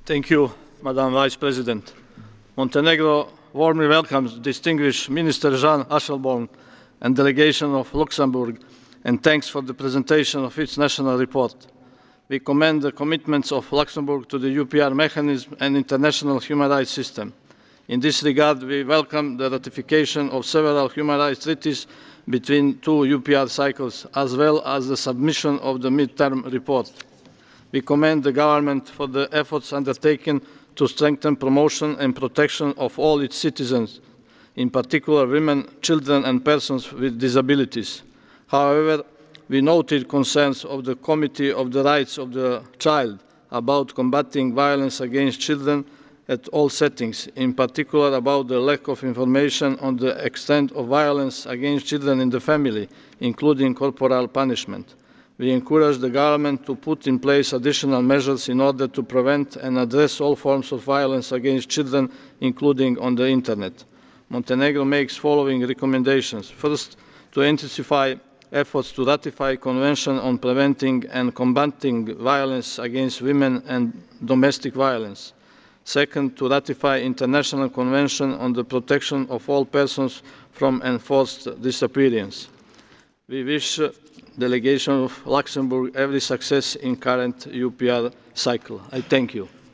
Thank you, Madam Vice President. Montenegro warmly welcomes distinguished Minister Jan Asselborn and delegation of Luxembourg, and thanks for the presentation of its national report. We commend the commitments of Luxembourg to the UPR mechanism and international human rights system. In this regard, we welcome the ratification of several human rights treaties between two UPR cycles, as well as the submission of the mid-term report. We commend the government for the efforts undertaken to strengthen promotion and protection of all its citizens, in particular women, children and persons with disabilities. However, we noted concerns of the Committee of the Rights of the Child about combating violence against children at all settings, in particular about the lack of information on the extent of violence against children in the family, including corporal punishment. We encourage the government to put in place additional measures in order to prevent and address all forms of violence against children, including on the Internet. Montenegro makes following recommendations. First, to intensify efforts to ratify Convention on Preventing and Combating Violence Against Women and Domestic Violence. Second, to ratify International Convention on the Protection of all persons from enforced disappearance. We wish the delegation of Luxembourg every success in current UPR cycle. I thank you.